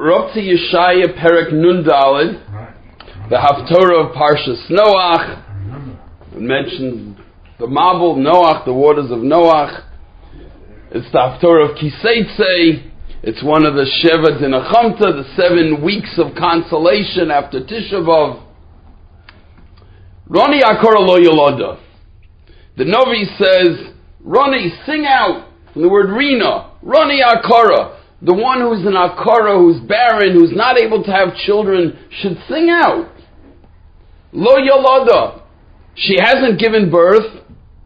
We're up to Yeshaya Perek Nun Daled, the Haftorah of Parshas Noach. It mentions the Mabul, Noach, the waters of Noach. It's the Haftorah of Kiseitze. It's one of the Sheva Dinachamta, the 7 weeks of consolation after Tisha B'Av. Roni Akora Lo Yoloda. The Novi says, Roni, sing out, from the word Rina. Roni Akora. The one who's an Akara, who's barren, who's not able to have children, should sing out. Lo Yoloda. She hasn't given birth.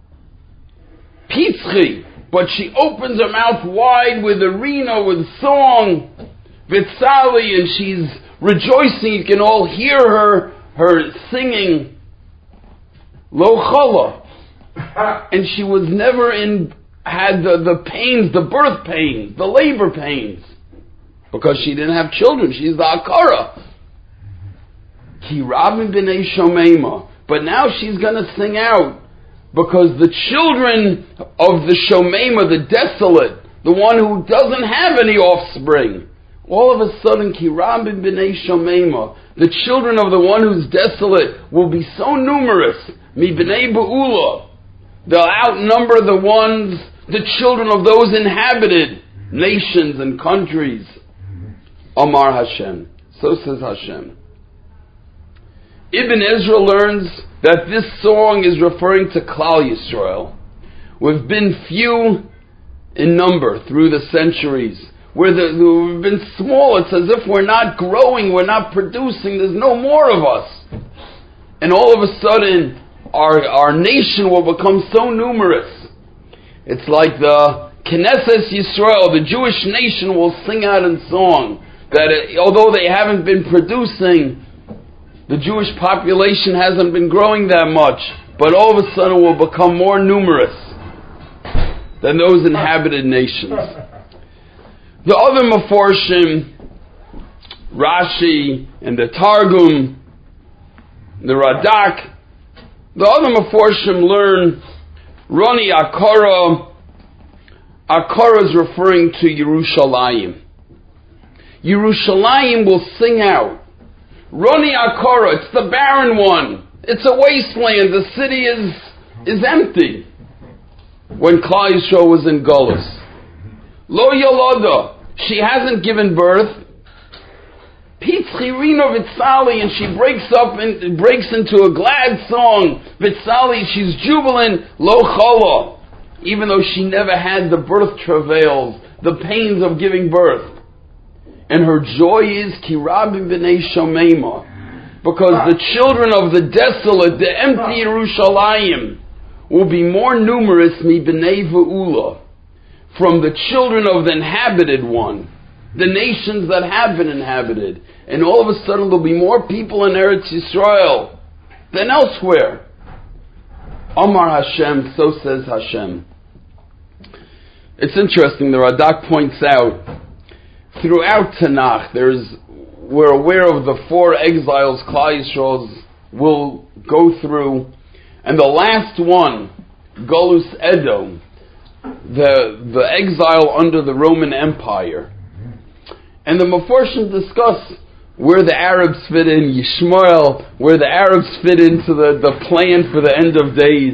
Pitzchi. But she opens her mouth wide with arena, with song, Vitzali, and she's rejoicing. You can all hear her singing, Lo Chala. And she was never had the pains, the birth pains, the labor pains, because she didn't have children. She's the Akara. Ki Rabin B'nei Shomema. But now she's going to sing out, because the children of the Shomema, the desolate, the one who doesn't have any offspring, all of a sudden, Ki Rabin B'nei Shomema, the children of the one who's desolate will be so numerous, Mi B'nei Be'ula, they'll outnumber the children of those inhabited nations and countries. Amar Hashem. So says Hashem. Ibn Ezra learns that this song is referring to Klal Yisrael. We've been few in number through the centuries. We've been small. It's as if we're not growing, we're not producing, there's no more of us. And all of a sudden, our nation will become so numerous. It's like the Knesset Yisrael, the Jewish nation, will sing out in song that although they haven't been producing, the Jewish population hasn't been growing that much, but all of a sudden will become more numerous than those inhabited nations. The other Meforshim, Rashi and the Targum, the Radak, the other Meforshim learn Roni Akara. Akara is referring to Yerushalayim. Yerushalayim will sing out. Roni Akara, it's the barren one. It's a wasteland. The city is empty. When Klal Yisrael was in Golus. Lo Yoloda, she hasn't given birth. Pitzchi Rina Vitzali, and she breaks into a glad song. Vitzali, she's jubilant. Lo Chala, even though she never had the birth travails, the pains of giving birth. And her joy is Ki Rabin B'nei Shomema, because the children of the desolate, the empty Yerushalayim, will be more numerous Mi B'nei Ve'ula, from the children of the inhabited one, the nations that have been inhabited. And all of a sudden there'll be more people in Eretz Yisrael than elsewhere. Amar Hashem, so says Hashem. It's interesting, the Radak points out, throughout Tanakh, we're aware of the 4 exiles Klal Yisrael will go through, and the last one, Golus Edom, the exile under the Roman Empire. And the Meforshim discuss where the Arabs fit in, Yishmael, where the Arabs fit into the plan for the end of days.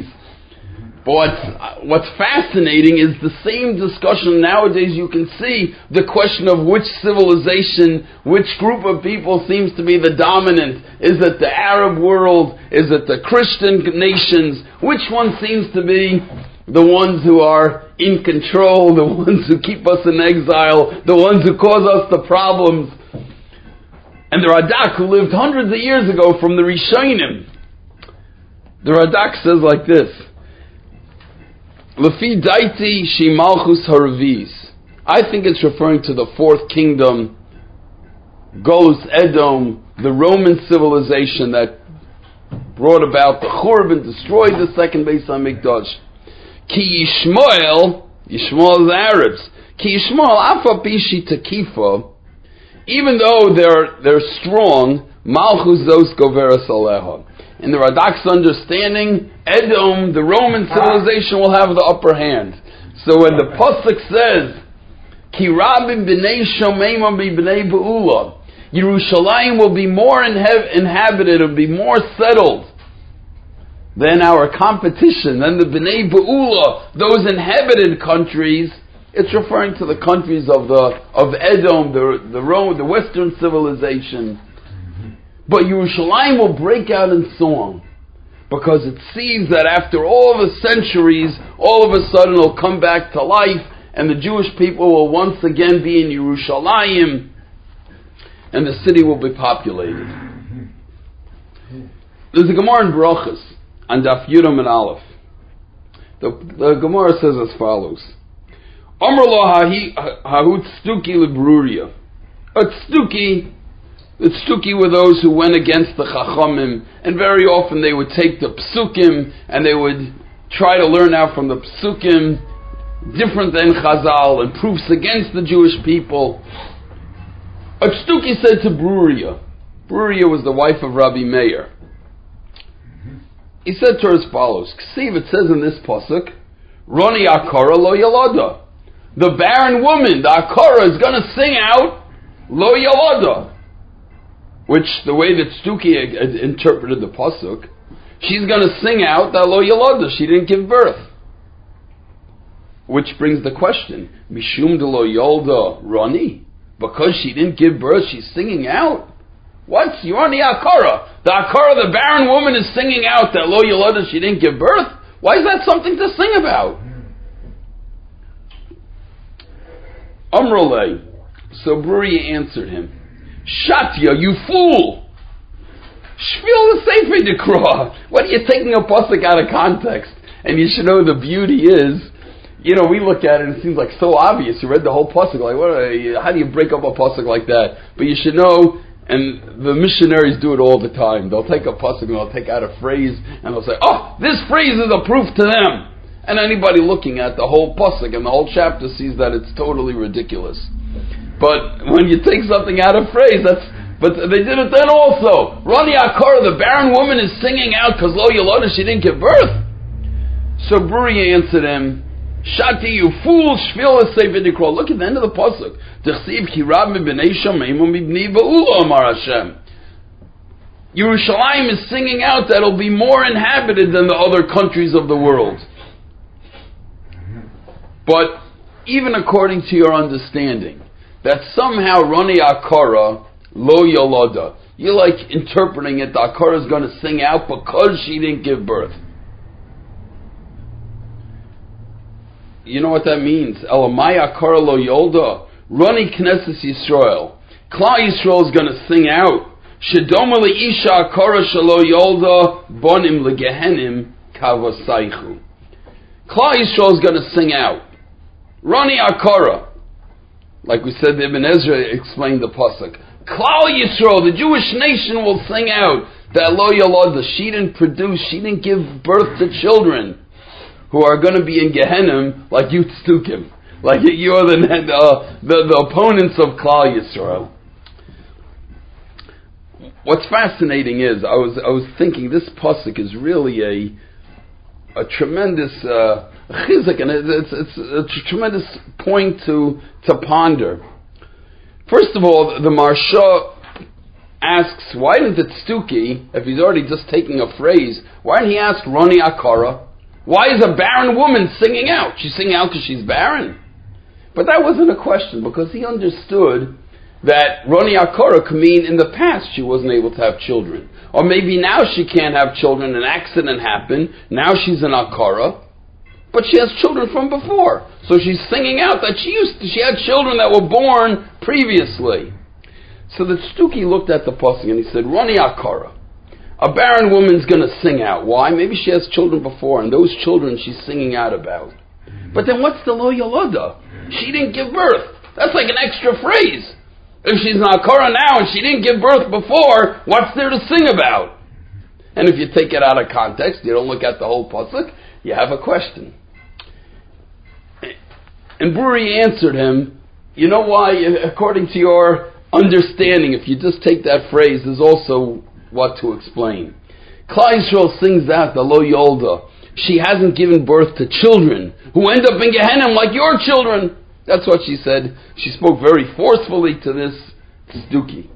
But what's fascinating is the same discussion nowadays. You can see the question of which civilization, which group of people seems to be the dominant. Is it the Arab world? Is it the Christian nations? Which one seems to be the ones who are in control, the ones who keep us in exile, the ones who cause us the problems? And the Radak, who lived hundreds of years ago from the Rishonim, the Radak says like this, Lefi daiti shi malchus harvis. I think it's referring to the 4th kingdom, Golus Edom, the Roman civilization that brought about the Churban, destroyed the second Beis HaMikdash. Ki Yishmael is the Arabs. Ki Yishmael afa pishi takifa. Even though they're strong, malchus zos goveras aleha. In the Radak's understanding, Edom, the Roman civilization, will have the upper hand. So when the pasuk says, Ki rabim b'nei shomeim b'nei be'ula. Yerushalayim will be more inhabited, will be more settled than our competition, than the B'nai Be'ula, those inhabited countries. It's referring to the countries of Edom, the Rome, the Western civilization. But Yerushalayim will break out in song, because it sees that after all the centuries, all of a sudden it'll come back to life, and the Jewish people will once again be in Yerushalayim, and the city will be populated. There's a Gemara in Brachos on Daf Yudam and Aleph. The Gemara says as follows: Amar lo hahut tzduki lebruria. A tzduki, the tzduki were those who went against the Chachamim, and very often they would take the psukim and they would try to learn out from the psukim different than Chazal and proofs against the Jewish people. A tzduki said to Bruria. Bruria was the wife of Rabbi Meir. He said to her as follows: Ksiv, it says in this pasuk, Roni Akara lo yalada. The barren woman, the Akara, is going to sing out lo yalada. Which, the way that Tzduki interpreted the pasuk, she's going to sing out that lo yalada, she didn't give birth. Which brings the question, Mishum de lo yolda Roni? Because she didn't give birth, she's singing out? What? You're on the Akara. The Akara, the barren woman, is singing out that lo yalada, she didn't give birth? Why is that something to sing about? Amrulay. So Bruri answered him, Shatya, you fool! Shvil the Sefer Dekra. What are you taking a pasuk out of context? And you should know the beauty is, we look at it and it seems like so obvious. You read the whole pasuk, like, how do you break up a pasuk like that? But you should know, and the missionaries do it all the time. They'll take a pasuk and they'll take out a phrase and they'll say, oh, this phrase is a proof to them. And anybody looking at the whole pasuk and the whole chapter sees that it's totally ridiculous. But when you take something out of phrase, but they did it then also. Rani Akara, the barren woman, is singing out because lo yalada, she didn't give birth. So Bruri answered him, Shati, you fool, shvil sefer dikra. Look at the end of the pasuk. T'chsiv ki rab mibnei shomeim mibnei be'ula amar Hashem. Yerushalayim is singing out that it'll be more inhabited than the other countries of the world. But even according to your understanding, that somehow Rani Akara lo yalada, you're like interpreting it, the Akara is going to sing out because she didn't give birth. You know what that means? Elamai Akara lo yolda, Rani Knesset Yisrael. Klal Yisrael is going to sing out. Shedoma leisha Akara shelo yolda, bonim legehenim kavasaychu. Klal Yisrael is going to sing out. Rani Akara. Like we said, Ibn Ezra explained the pasuk. Klal Yisrael, the Jewish nation, will sing out that lo yalada, she didn't produce, she didn't give birth to children who are going to be in Gehenim like you tzdukim, like you're the opponents of Klal Yisrael. What's fascinating is I was thinking this pasuk is really a tremendous chizuk, and it's a tremendous point to ponder. First of all, the Marsha asks, why didn't the Tzduki, if he's already just taking a phrase, why didn't he ask Rani Akara? Why is a barren woman singing out? She's singing out because she's barren. But that wasn't a question, because he understood that Rani Akara could mean in the past she wasn't able to have children. Or maybe now she can't have children, an accident happened, now she's an Akara, but she has children from before. So she's singing out that she had children that were born previously. So the Tzduki looked at the pasuk and he said, Rani Akara, a barren woman's going to sing out. Why? Maybe she has children before, and those children she's singing out about. But then what's the lo yalada? She didn't give birth. That's like an extra phrase. If she's an Akara now and she didn't give birth before, what's there to sing about? And if you take it out of context, you don't look at the whole pasuk, you have a question. And Bruri answered him, you know why? According to your understanding, if you just take that phrase, there's also what to explain. Klal Yisrael sings out the lo yolda. She hasn't given birth to children who end up in Gehenna like your children. That's what she said. She spoke very forcefully to this Tzduki.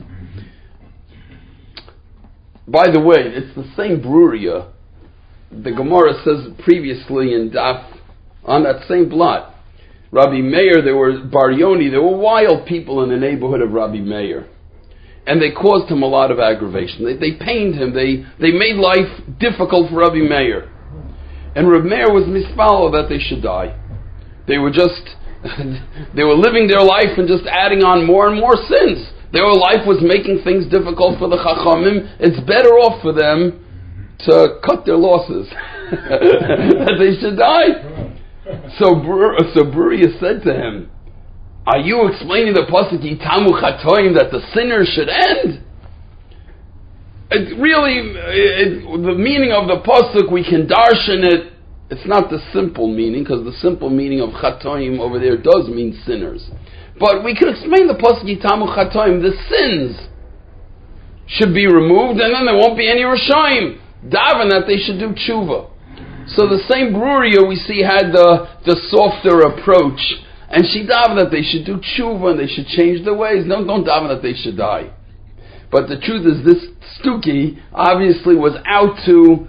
By the way, it's the same Bruria. The Gemara says previously in Daf, on that same blot, Rabbi Meir, there were Bar Yoni, there were wild people in the neighborhood of Rabbi Meir. And they caused him a lot of aggravation. They pained him. They made life difficult for Rabbi Meir. And Rabbi Meir was mispalo that they should die. They were living their life and just adding on more and more sins. Their life was making things difficult for the Chachamim. It's better off for them to cut their losses. That they should die. So Bruria said to him, are you explaining the pasuk Yitamu Chatoim that the sinners should end? The meaning of the pasuk, we can darshan it. It's not the simple meaning, because the simple meaning of Chatoim over there does mean sinners. But we can explain the pasuk Yitamu Chatoim. The sins should be removed, and then there won't be any Rishayim. Daven that they should do tshuva. So the same Bruria we see had the softer approach. And she davened that they should do tshuva and they should change their ways. No, don't daven that they should die. But the truth is, this Stuki obviously was out to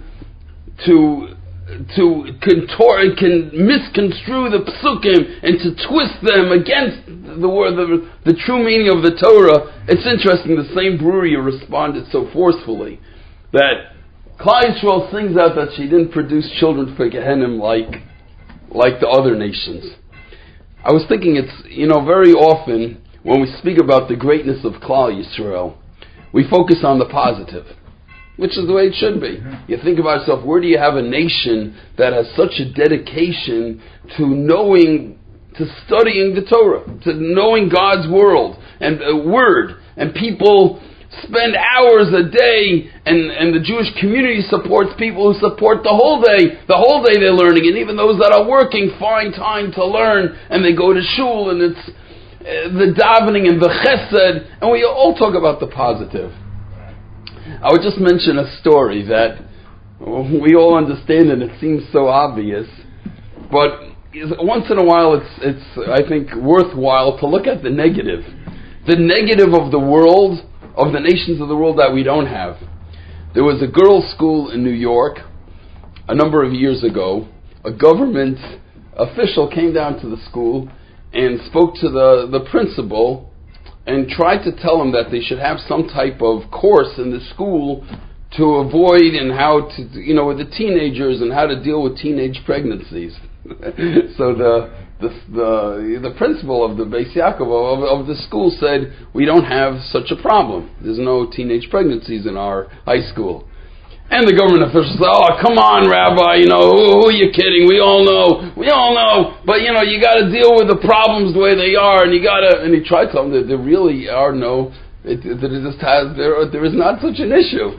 contort, can misconstrue the psukim and to twist them against the true meaning of the Torah. It's interesting, the same Bruria responded so forcefully that Klal Yisrael sings out that she didn't produce children for Gehenim like the other nations. I was thinking, it's, very often when we speak about the greatness of Klal Yisrael, we focus on the positive, which is the way it should be. You think about yourself, where do you have a nation that has such a dedication to studying the Torah, to knowing God's world and word, and people spend hours a day, and the Jewish community supports people who support the whole day. The whole day they're learning, and even those that are working find time to learn, and they go to shul, and it's the davening and the chesed, and we all talk about the positive. I would just mention a story that we all understand, and it seems so obvious, but once in a while it's I think worthwhile to look at the negative of the world, of the nations of the world that we don't have. There was a girls' school in New York a number of years ago. A government official came down to the school and spoke to the principal and tried to tell him that they should have some type of course in the school to avoid and how to, with the teenagers and how to deal with teenage pregnancies. So the principal of the Beis Yaakov of the school said, we don't have such a problem. There's no teenage pregnancies in our high school. And the government official said, oh, come on, Rabbi, who are you kidding? We all know. But, you got to deal with the problems the way they are, and and he tried to tell them that there really are there is not such an issue.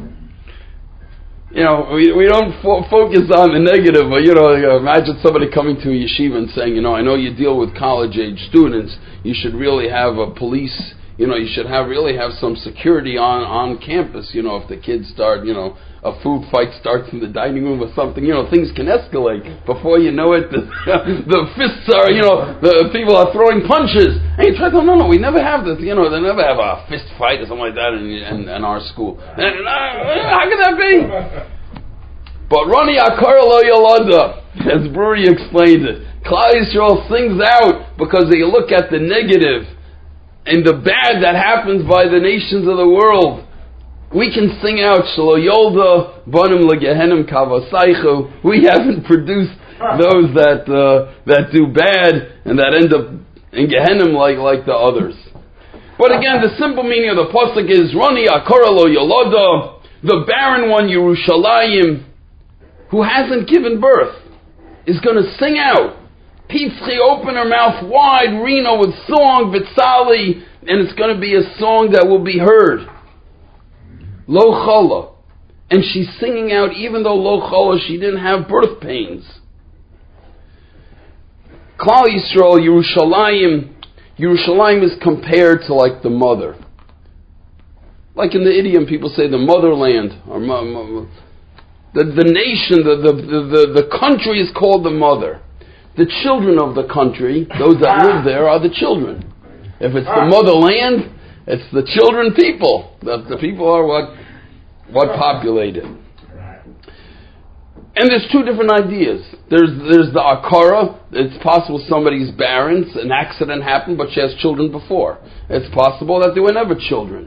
We don't focus on the negative, but, imagine somebody coming to a yeshiva and saying, I know you deal with college-age students, you should really have a police, you should really have some security on campus, if the kids start, a food fight starts in the dining room or something, things can escalate. Before you know it, the fists are, the people are throwing punches. And you try to, no, we never have this, they never have a fist fight or something like that in our school. And, how can that be? But Roni Akar Lo Yolanda, as Bruria explained it, Klal Yisrael sings out because they look at the negative and the bad that happens by the nations of the world. We can sing out Shelo Yolda Banim LeGehenim Kavasaychu. We haven't produced those that do bad and that end up in Gehenim like the others. But again, the simple meaning of the pasuk is Roni Akara Lo Yolada, the barren one Yerushalayim, who hasn't given birth, is going to sing out. Pitzchi, open her mouth wide, Reno with song, Vitzali, and it's going to be a song that will be heard. Lo Chala. And she's singing out even though Lo Chala, she didn't have birth pains. Klal Yisrael, Yerushalayim is compared to like the mother. Like in the idiom, people say the motherland, or the nation, the country is called the mother. The children of the country, those that live there, are the children. If it's the motherland, it's the children people. The people are what populate it. And there's two different ideas. There's the akara. It's possible somebody's barren, an accident happened, but she has children before. It's possible that there were never children.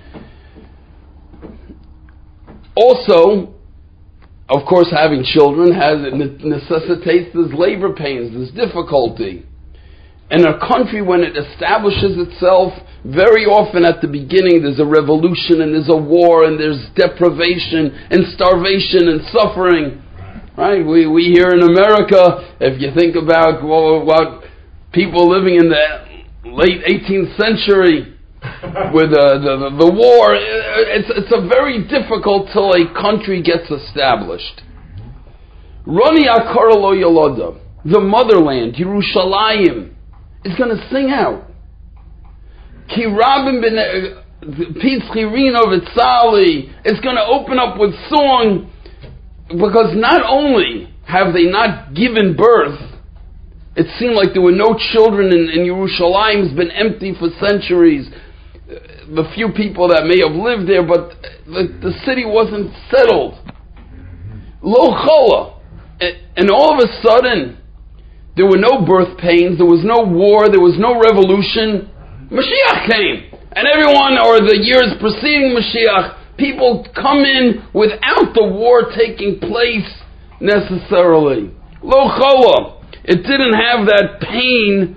Also, of course, having children necessitates there's labor pains, there's difficulty. And a country, when it establishes itself, very often at the beginning there's a revolution and there's a war and there's deprivation and starvation and suffering. Right? We here in America, if you think about what people living in the late 18th century with the war, it's a very difficult till a country gets established. Roni Akara Lo Yoloda, the motherland, Yerushalayim, is going to sing out. Ki Rabin Pitzchirino Vitzali is going to open up with song, because not only have they not given birth, it seemed like there were no children in Yerushalayim. It's been empty for centuries. The few people that may have lived there, but the city wasn't settled. Lo chola. And all of a sudden, there were no birth pains, there was no war, there was no revolution. Mashiach came. And everyone, or the years preceding Mashiach, people come in without the war taking place necessarily. Lo chola. It didn't have that pain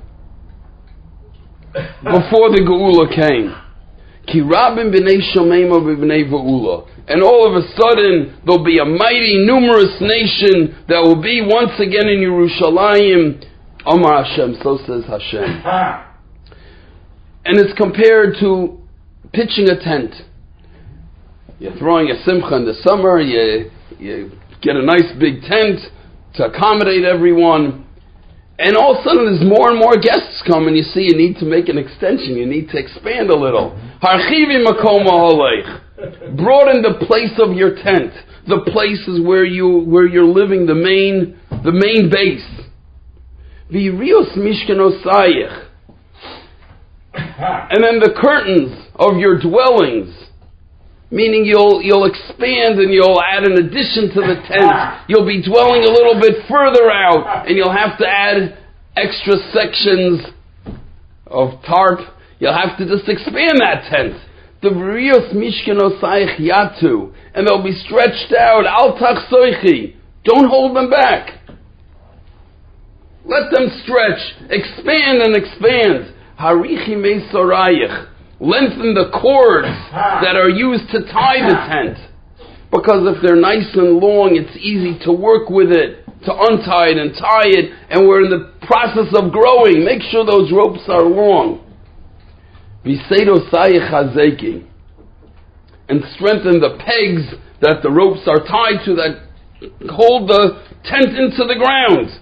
before the Geula came. Ki rabim b'nei shomema b'nei ve'ula. And all of a sudden, there'll be a mighty, numerous nation that will be once again in Yerushalayim. Amar Hashem, so says Hashem. And it's compared to pitching a tent. You're throwing a simcha in the summer, you get a nice big tent to accommodate everyone. And all of a sudden there's more and more guests come, and you see you need to make an extension, you need to expand a little. Harchivi makom ha'olech. Broaden the place of your tent. The places where you're living, the main base. V'yirios mishkanosayich. And then the curtains of your dwellings. Meaning you'll expand and you'll add an addition to the tent. You'll be dwelling a little bit further out, and you'll have to add extra sections of tarp. You'll have to just expand that tent. The V'rios Mishkanosayich Yatu, and they'll be stretched out. Al Tachsoichi. Don't hold them back. Let them stretch. Expand and expand. Harichi Meisorayich. Lengthen the cords that are used to tie the tent. Because if they're nice and long, it's easy to work with it, to untie it and tie it, and we're in the process of growing. Make sure those ropes are long. And strengthen the pegs that the ropes are tied to that hold the tent into the ground.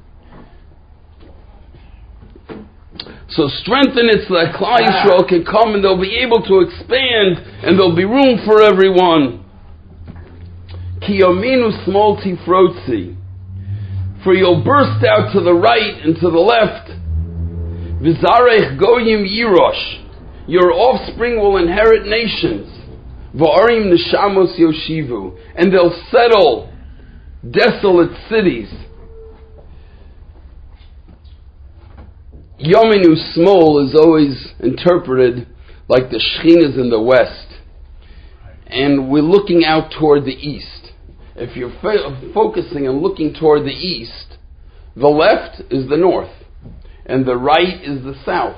So strengthen it so that Klal Yisrael can come and they'll be able to expand and there'll be room for everyone. Ki yominu smol tifrotzi. For you'll burst out to the right and to the left. V'zarech goyim yirosh. Your offspring will inherit nations. V'arim neshamos yoshivu. And they'll settle desolate cities. Yominu Smol is always interpreted like the Shekhinah in the west. And we're looking out toward the east. If you're focusing and looking toward the east, the left is the north, and the right is the south.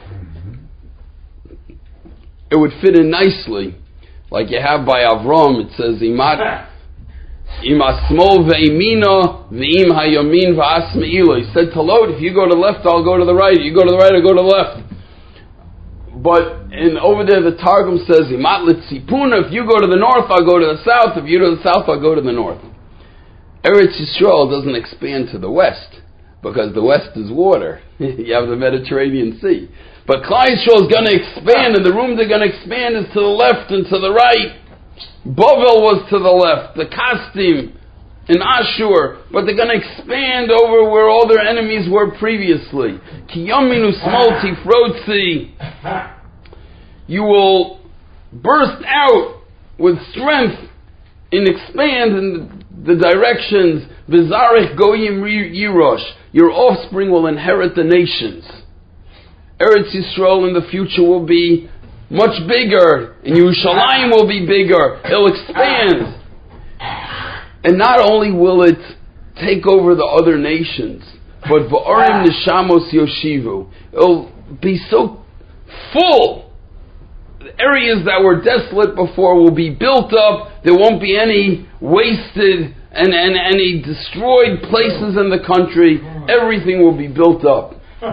It would fit in nicely, like you have by Avram, it says, Im asmol ve'imina ve'im hayamin va'asmeila. He said to Lot, if you go to the left, I'll go to the right. You go to the right, I'll go to the left. But over there, the Targum says, Imat litzipuna. If you go to the north, I'll go to the south. If you go to the south, I'll go to the north. Eretz Yisrael doesn't expand to the west, because the west is water. You have the Mediterranean Sea. But Klal Yisrael is going to expand, and the room they're going to expand is to the left and to the right. Bavel was to the left, the Kasdim, in Ashur, but they're going to expand over where all their enemies were previously. Ki yaminu smol tifrotzi. You will burst out with strength and expand in the directions. V'zarech goyim yirosh. Your offspring will inherit the nations. Eretz Yisrael in the future will be much bigger, and Yerushalayim will be bigger. It'll expand. And not only will it take over the other nations, but v'orim neshamos yoshivu. It'll be so full. The areas that were desolate before will be built up. There won't be any wasted and any destroyed places in the country. Everything will be built up.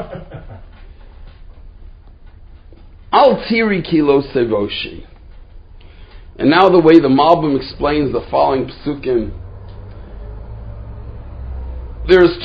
Al tiri kilo sevoshi. And now the way the Malbim explains the following psukim. There's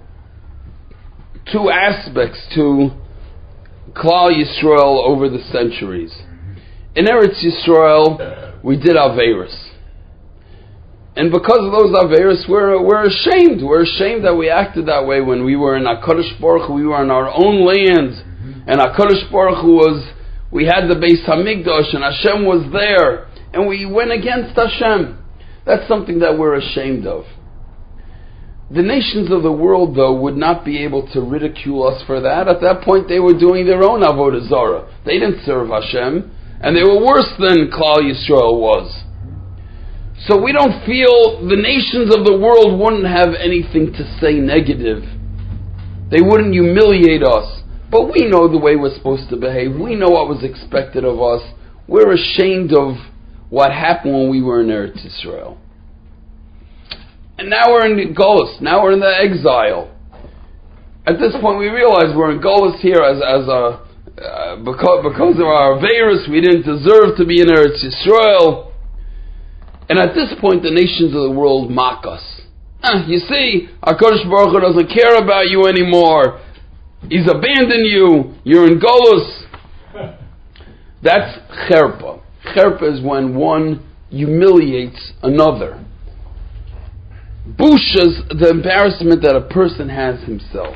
two aspects to Klal Yisrael over the centuries. In Eretz Yisrael, we did Averis. And because of those Averis, we're ashamed. We're ashamed that we acted that way when we were in HaKadosh Baruch Hu. We were in our own land. And HaKadosh Baruch Hu we had the Beis HaMikdash, and Hashem was there. And we went against Hashem. That's something that we're ashamed of. The nations of the world, though, would not be able to ridicule us for that. At that point, they were doing their own Avodah Zarah. They didn't serve Hashem, and they were worse than Klal Yisrael was. So we don't feel the nations of the world wouldn't have anything to say negative. They wouldn't humiliate us. But we know the way we're supposed to behave. We know what was expected of us. We're ashamed of what happened when we were in Eretz Yisrael. And now we're in Golus. Now we're in the exile. At this point, we realize we're in Golus here because of our Averis. We didn't deserve to be in Eretz Yisrael. And at this point, the nations of the world mock us. You see, HaKadosh Baruch Hu doesn't care about you anymore. He's abandoned you. You're in Golus. That's cherpa. Cherpa is when one humiliates another. Busha is the embarrassment that a person has himself.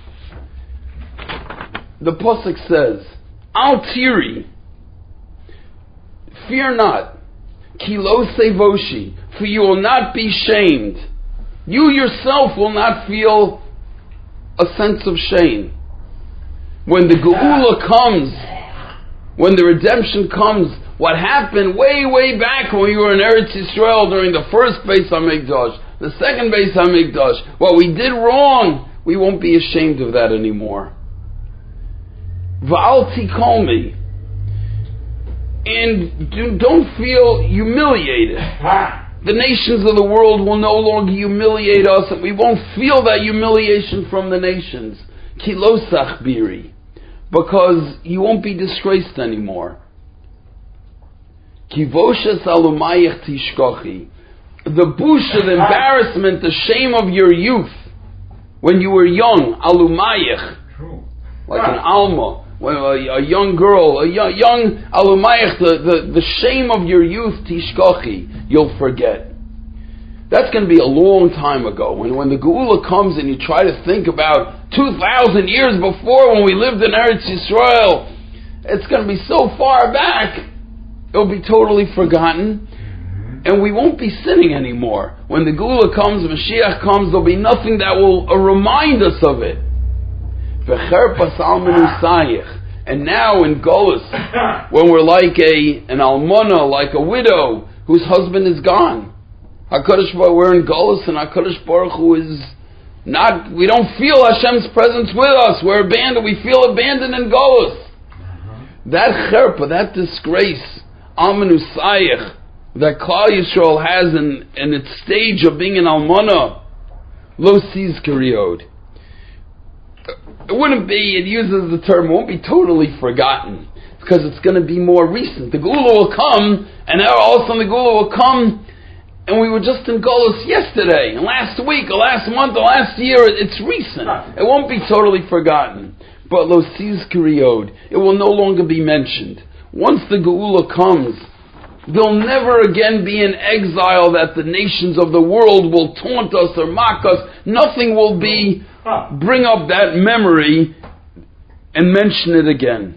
The Pasuk says, Al tiri, fear not, ki lo sevoshi, for you will not be shamed. You yourself will not feel a sense of shame. When the Geula comes, when the redemption comes, what happened way back when we were in Eretz Yisrael during the first Beis HaMikdash, the second Beis HaMikdash, what we did wrong, we won't be ashamed of that anymore. Va'al tikomi, and don't feel humiliated. The nations of the world will no longer humiliate us, and we won't feel that humiliation from the nations. Ki lo sachbiri, because you won't be disgraced anymore. Ki voshes alumayich tishkochi, the busha, the embarrassment, the shame of your youth, when you were young, alumayich, like an alma, when a young girl, a young alumayich, the shame of your youth, tishkochi, you'll forget. That's going to be a long time ago. When the Geula comes and you try to think about 2,000 years before when we lived in Eretz Yisrael, it's going to be so far back, it'll be totally forgotten. And we won't be sinning anymore. When the Geula comes, Mashiach comes, there'll be nothing that will remind us of it. And now in Golus, when we're like an almana, like a widow, whose husband is gone. HaKadosh Baruch Hu, we're in Golus, and HaKadosh Baruch Hu is not, we don't feel Hashem's presence with us. We're abandoned, we feel abandoned in Golus. That cherpa, that disgrace, Almanusayich, that Klal Yisrael has in its stage of being an almana, lo sizkariod. It wouldn't be, it uses the term, it won't be totally forgotten, because it's going to be more recent. The Geula will come, and all of a sudden the Geula will come, and we were just in Golus yesterday, and last week, or last month, or last year. It's recent. It won't be totally forgotten. But lo sizkariod, it will no longer be mentioned. Once the Geula comes, There'll never again be an exile that the nations of the world will taunt us or mock us. Nothing will bring up that memory and mention it again.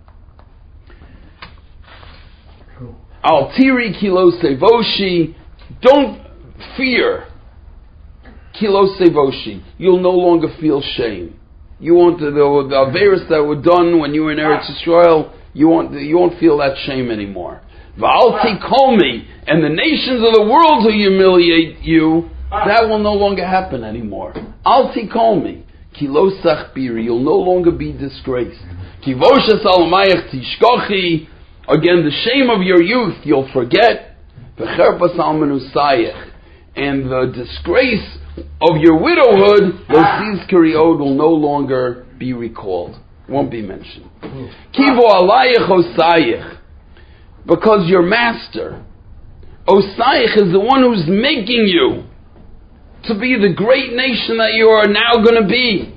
Al tiri kilo sevoshi. Don't fear kilo sevoshi. You'll no longer feel shame. You won't, the averos that were done when you were in Eretz Yisrael, you won't feel that shame anymore. Va'al tikomi, and the nations of the world who humiliate you, that will no longer happen anymore. Al tikomi, kilo sachbiri, you'll no longer be disgraced. Kivoshes alamayach tishkochi, again the shame of your youth you'll forget. V'cherpas almenusayach, and the disgrace of your widowhood, Losiz Kiriod, will no longer be recalled. Won't be mentioned. Kivo alayach osayach, because your master, Osayach, is the one who's making you to be the great nation that you are now going to be.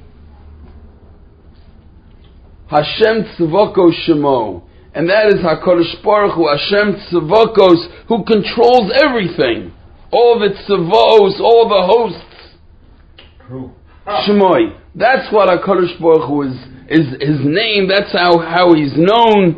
Hashem Tzavokos Shemo, and that is HaKadosh Baruch Hu, Hashem Tzavokos, who controls everything. All the tzavos, all the hosts. Shemoi. That's what HaKadosh Baruch Hu is his name. That's how he's known.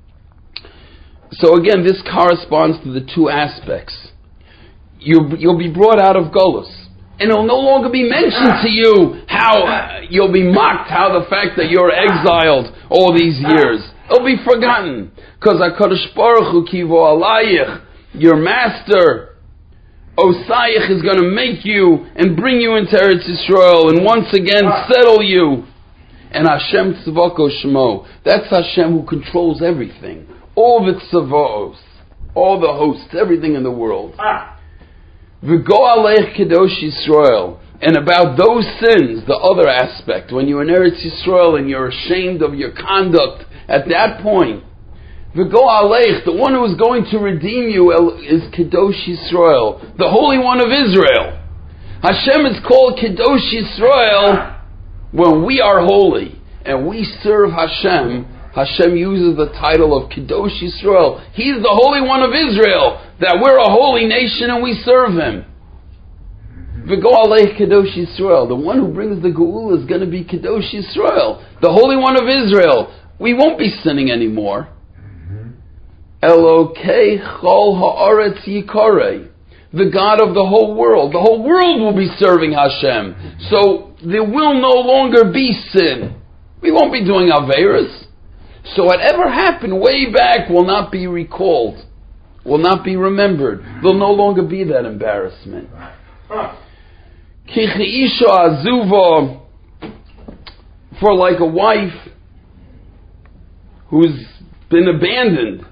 So again, this corresponds to the two aspects. You'll be brought out of Golus, and it'll no longer be mentioned to you how you'll be mocked, how the fact that you're exiled all these years. It'll be forgotten, because HaKadosh Baruch Hu Kivo Alayich, your master, Osayich, is going to make you and bring you into Eretz Yisrael and once again settle you. And Hashem Tzavoko Shemo, that's Hashem who controls everything. All the tzavos, all the hosts, everything in the world. V'go alech kedosh Yisrael, and about those sins, the other aspect, when you're in Eretz Yisrael and you're ashamed of your conduct, at that point, v'go alech, the one who is going to redeem you is kedosh Yisrael, the Holy One of Israel. Hashem is called kedosh Yisrael when we are holy and we serve Hashem. Hashem uses the title of Kedosh Yisrael. He's the Holy One of Israel, that we're a holy nation and we serve Him. V'go alech Kedosh Yisrael. The one who brings the Geula is going to be Kedosh Yisrael, the Holy One of Israel. We won't be sinning anymore. Elokei Chol Haaretz Yikarei, the God of the whole world. The whole world will be serving Hashem. So there will no longer be sin. We won't be doing Averas. So whatever happened way back will not be recalled, will not be remembered. There'll no longer be that embarrassment. Kichi isha azuva, for like a wife who's been abandoned.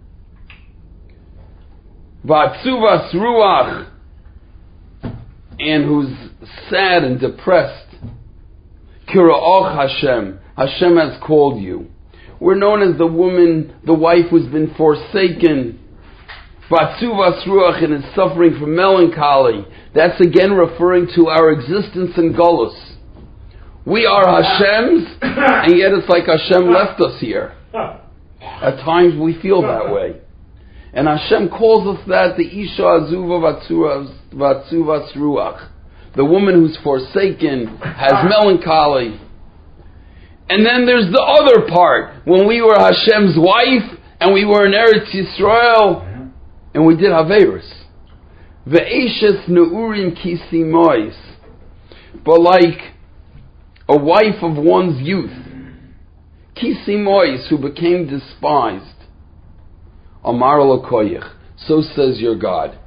V'atzuvas ruach, and who's sad and depressed. Kira'och Hashem, Hashem has called you. We're known as the woman, the wife who's been forsaken. V'atzuvas ruach, and is suffering from melancholy. That's again referring to our existence in Golus. We are Hashem's, and yet it's like Hashem left us here. At times we feel that way. And Hashem calls us that, the Isha Azuva V'atzuvas ruach. The woman who's forsaken, has melancholy. And then there's the other part, when we were Hashem's wife, and we were in Eretz Yisrael, and we did Averis. Ve'eshes Neurim Kisimois. But like a wife of one's youth, Kisimois, who became despised. Amar Elokoyach, so says your God.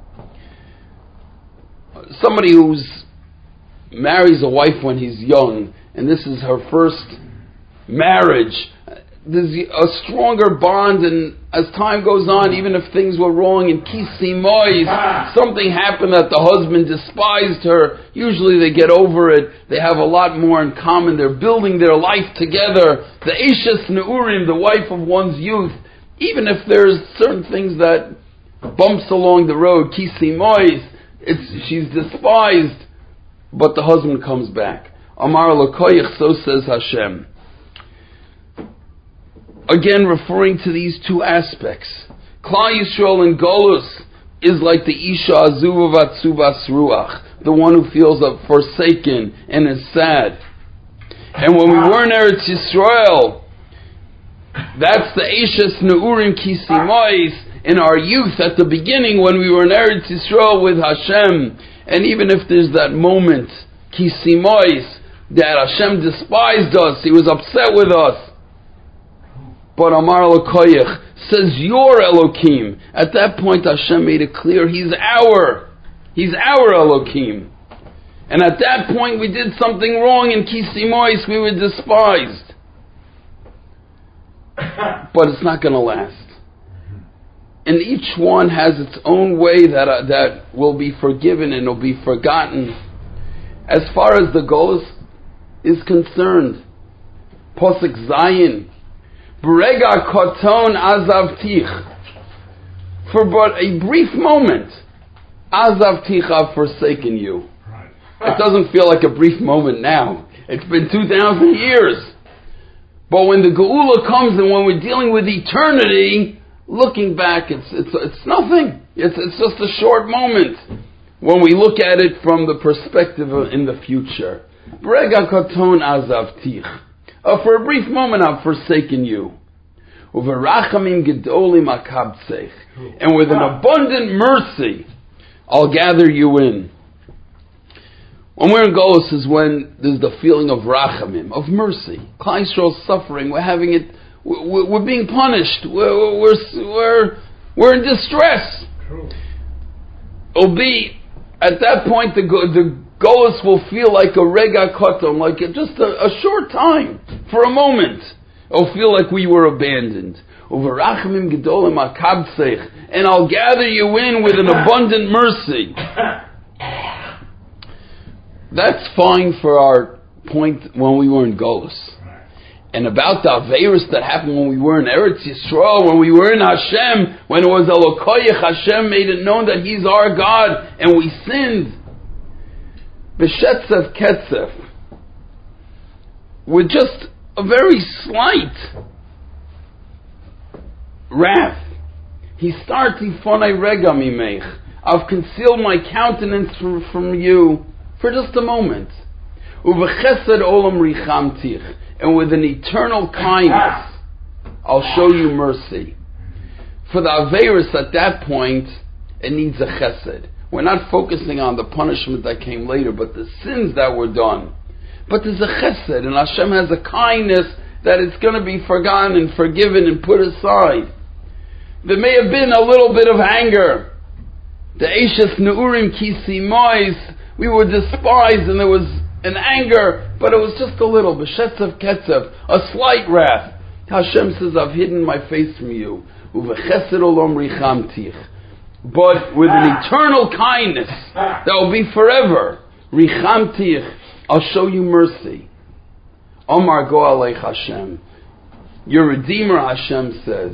Somebody who's marries a wife when he's young, and this is her first marriage, there's a stronger bond, and as time goes on, even if things were wrong in Kisimois, something happened that the husband despised her, usually they get over it, they have a lot more in common, they're building their life together. The Eshes Neurim, the wife of one's youth, even if there's certain things that bumps along the road, Kisimois, she's despised, but the husband comes back. Amar Elokoyach, so says Hashem. Again, referring to these two aspects. Klal Yisrael in Golus is like the Isha Azuva Vatsubas Ruach, the one who feels forsaken and is sad. And when we were in Eretz Yisrael, that's the Eishes Neurim Kisimois in our youth at the beginning when we were in Eretz Yisrael with Hashem. And even if there's that moment, Kisimois, that Hashem despised us, He was upset with us. But Amar Elokoyach says, your Elokim. At that point Hashem made it clear, He's our Elokim. And at that point we did something wrong in Kisimois, we were despised. But it's not going to last. And each one has its own way that will be forgiven and will be forgotten. As far as the Golus is concerned, Posek Zayin, Brega Koton Azavtich, for but a brief moment, Azavtich, I've forsaken you. It doesn't feel like a brief moment now. It's been 2,000 years. But when the Geula comes and when we're dealing with eternity, looking back, it's nothing. It's just a short moment when we look at it from the perspective in the future. Brega Koton Azavtich. For a brief moment I've forsaken you. Uverachamim Gedolim Akabtzech. And with an abundant mercy, I'll gather you in. When we're in Golus is when there's the feeling of rachamim, of mercy. Klal Yisrael's suffering. We're having it. We're being punished. We're in distress. It'll be at that point the Golus will feel like a rega kotom, like just a short time, for a moment. It'll feel like we were abandoned. Over rachamim gedolim akabtzech, and I'll gather you in with an abundant mercy. That's fine for our point when we were in Golus. And about the Aveirus that happened when we were in Eretz Yisrael, when we were in Hashem, when it was Elokoyach, Hashem made it known that He's our God, and we sinned. B'shetzev Ketzev, with just a very slight wrath. He starts, Ifonai Rega Mimech, I've concealed my countenance from you for just a moment. Uvechesed olam richamtich, and with an eternal kindness, I'll show you mercy. For the Aveirus at that point, it needs a chesed. We're not focusing on the punishment that came later, but the sins that were done. But there's a chesed, and Hashem has a kindness that it's going to be forgotten and forgiven and put aside. There may have been a little bit of anger. The Eishes Neurim Kisimois, we were despised and there was an anger, but it was just a little, b'shetzev ketzev, a slight wrath. Hashem says, I've hidden my face from you. Uvechesed olam richamtich. But with an eternal kindness that will be forever, richamtich, I'll show you mercy. Omar go aleich Hashem. Your Redeemer Hashem says,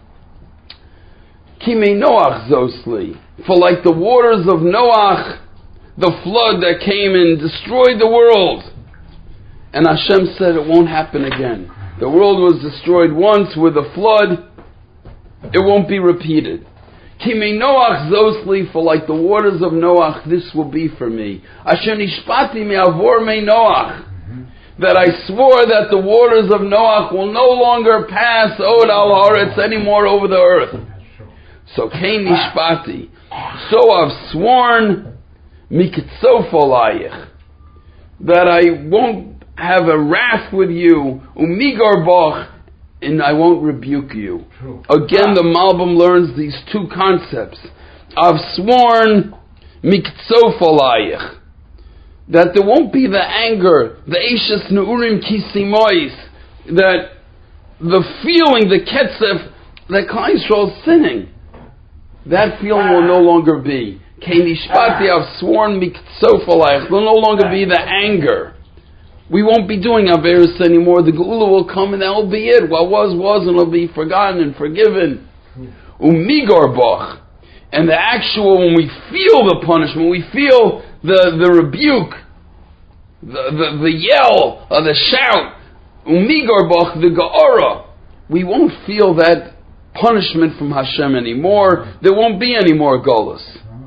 Kimei Noach zosli. For like the waters of Noach, the flood that came and destroyed the world. And Hashem said it won't happen again. The world was destroyed once with a flood. It won't be repeated. Kimei Noach zosli, for like the waters of Noach, this will be for me. Asher nishpati me'avor mei Noach, that I swore that the waters of Noach will no longer pass od al haaretz anymore over the earth. So kein nishpati, so I've sworn mikitzofolayich, that I won't have a wrath with you, umigarbach, and I won't rebuke you. Again, the Malbim learns these two concepts. I've sworn mikitzofolayich, that there won't be the anger, the Eishes Neurim Kisimois, that the feeling, the ketzef, that Klal Yisrael is sinning, that feeling will no longer be. Kenishpati, I've sworn mikitzofolayich, will no longer be the anger. We won't be doing Aveirus anymore. The Geula will come and that will be it. What was and it'll be forgotten and forgiven. Umigarbach. And the actual, when we feel the punishment, we feel the rebuke, the yell, or the shout, umigarbach, the ga'ara, we won't feel that punishment from Hashem anymore. There won't be any more Golus.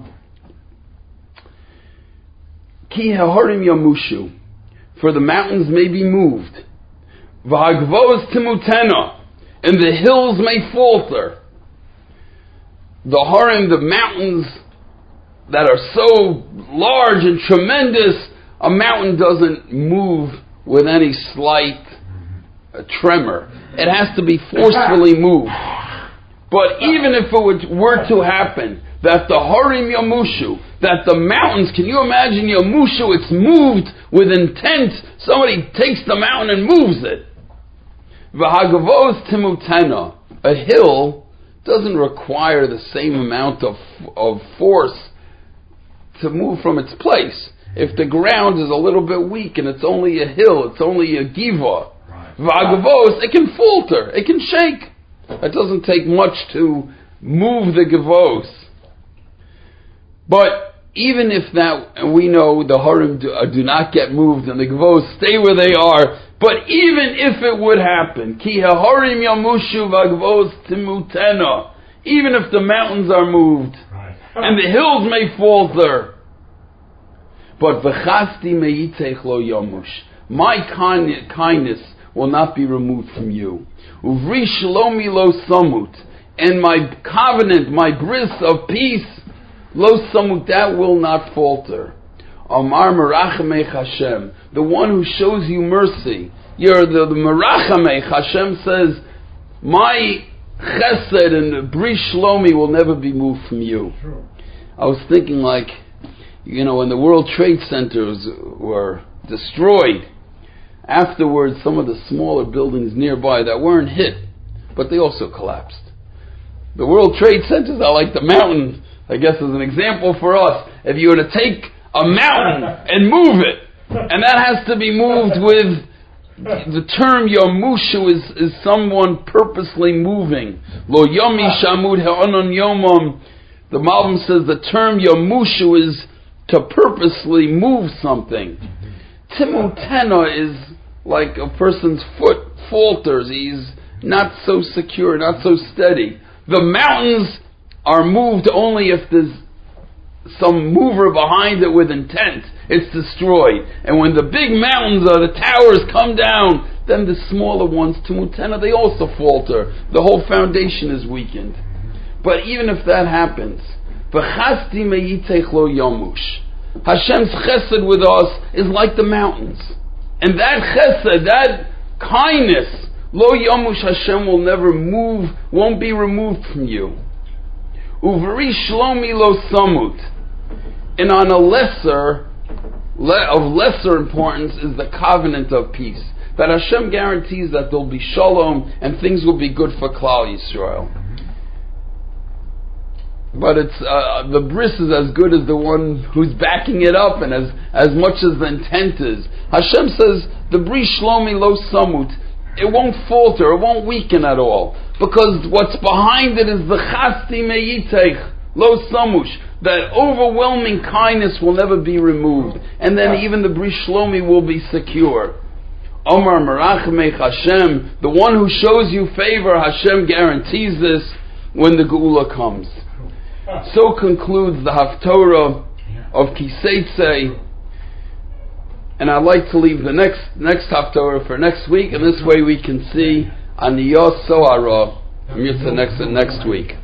Ki hahorim yamushu, for the mountains may be moved. V'hagvos timutena, and the hills may falter. The harim, the mountains that are so large and tremendous, a mountain doesn't move with any slight tremor. It has to be forcefully moved. But even if it were to happen that the harim yamushu, that the mountains, can you imagine yamushu, it's moved with intent, somebody takes the mountain and moves it. V'hagavos timutena, a hill doesn't require the same amount of force to move from its place. If the ground is a little bit weak and it's only a hill, it's only a giva, v'hagavos, it can falter, it can shake. It doesn't take much to move the gavos. But even if that, and we know the harim do not get moved and the gavos stay where they are, but even if it would happen, ki haharim yamushu v'gavos timutena, even if the mountains are moved and the hills may falter, but v'chasti meitech lo yamush, my kindness will not be removed from you. Uvri shlomi lo samut, and my covenant, my bris of peace, lo samut, that will not falter. Amar merachamech Hashem, the one who shows you mercy. You're the merachamech. Hashem says, my chesed and bris shlomi will never be moved from you. I was thinking, like, when the World Trade Centers were destroyed, afterwards some of the smaller buildings nearby that weren't hit, but they also collapsed. The World Trade Centers are like the mountain, I guess, as an example for us. If you were to take a mountain and move it, and that has to be moved with, the term yamushu is someone purposely moving. Lo yomi shamud ha'onon yomam. The Malbim says the term yamushu is to purposely move something. Timutena is like a person's foot falters. He's not so secure, not so steady. The mountains are moved only if there's some mover behind it with intent. It's destroyed. And when the big mountains or the towers come down, then the smaller ones, timutena, they also falter. The whole foundation is weakened. But even if that happens, v'chasti meitech lo yamush, Hashem's chesed with us is like the mountains. And that chesed, that kindness, lo yamush, Hashem will never move, won't be removed from you. Uveri shlomi lo samut. And on a lesser importance is the covenant of peace. That Hashem guarantees that there'll be shalom and things will be good for Klal Yisrael. But it's the bris is as good as the one who's backing it up, and as much as the intent is. Hashem says the bris shlomi lo samut, it won't falter, it won't weaken at all, because what's behind it is the chasti meitech lo samush, that overwhelming kindness will never be removed, and then even the bris shlomi will be secure. Omar merachamech Hashem, the one who shows you favor, Hashem guarantees this when the geula comes. So concludes the Haftorah of Kiseitze, and I'd like to leave the next Haftorah for next week, and this way we can see Aniyos Sohara next week.